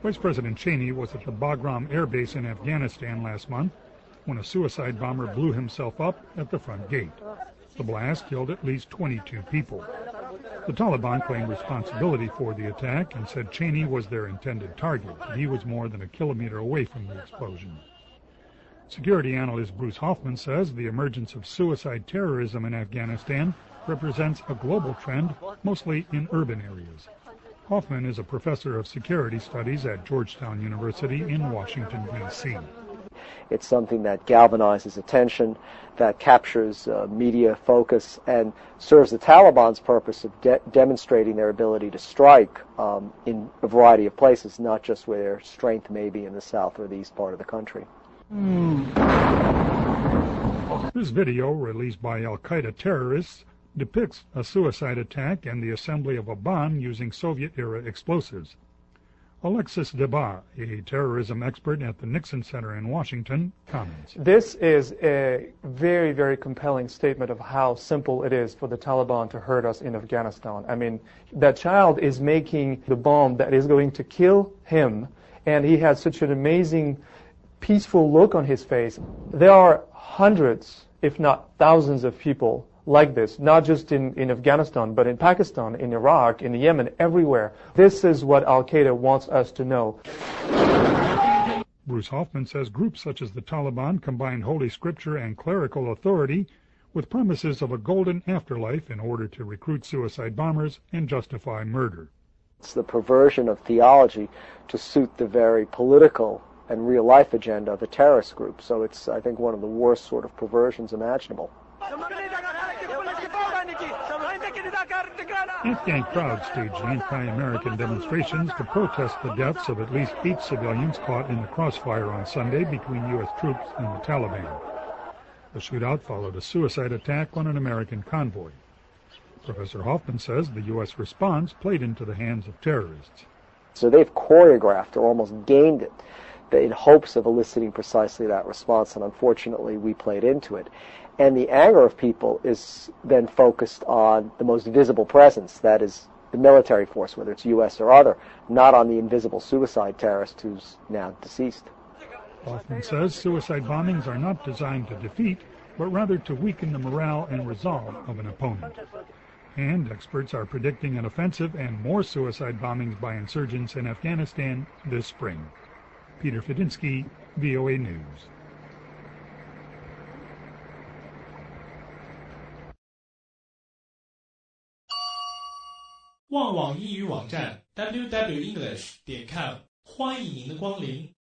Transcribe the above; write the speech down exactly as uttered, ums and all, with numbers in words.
Vice President Cheney was at the Bagram Air Base in Afghanistan last month when a suicide bomber blew himself up at the front gate. The blast killed at least twenty-two people. The Taliban claimed responsibility for the attack and said Cheney was their intended target, but he was more than a kilometer away from the explosion. Security analyst Bruce Hoffman says the emergence of suicide terrorism in Afghanistan represents a global trend, mostly in urban areas. Hoffman is a professor of security studies at Georgetown University in Washington, D C It's something that galvanizes attention, that captures uh, media focus, and serves the Taliban's purpose of de- demonstrating their ability to strike um, in a variety of places, not just where their strength may be in the south or the east part of the country. This video, released by al-Qaeda terrorists, depicts a suicide attack and the assembly of a bomb using Soviet-era explosives. Alexis Debar, a terrorism expert at the Nixon Center in Washington, comments. This is a very, very compelling statement of how simple it is for the Taliban to hurt us in Afghanistan. I mean, that child is making the bomb that is going to kill him, and he has such an amazing, peaceful look on his face. There are hundreds, if not thousands of people like this, not just in, in Afghanistan, but in Pakistan, in Iraq, in Yemen, everywhere. This is what al-Qaeda wants us to know. Bruce Hoffman says groups such as the Taliban combine Holy Scripture and clerical authority with promises of a golden afterlife in order to recruit suicide bombers and justify murder. It's the perversion of theology to suit the very political and real-life agenda of a terrorist group. So it's, I think, one of the worst sort of perversions imaginable. Afghan crowds staged anti-American demonstrations to protest the deaths of at least eight civilians caught in the crossfire on Sunday between U S troops and the Taliban. The shootout followed a suicide attack on an American convoy. Professor Hoffman says the U S response played into the hands of terrorists. So they've choreographed or almost gamed it in hopes of eliciting precisely that response, and unfortunately we played into it. And the anger of people is then focused on the most visible presence, that is the military force, whether it's U S or other, not on the invisible suicide terrorist who's now deceased. Hoffman says suicide bombings are not designed to defeat, but rather to weaken the morale and resolve of an opponent. And experts are predicting an offensive and more suicide bombings by insurgents in Afghanistan this spring. Peter Fedinsky, V O A News. 旺网英语网站 double-u double-u double-u 点 english 点 com 欢迎您的光临。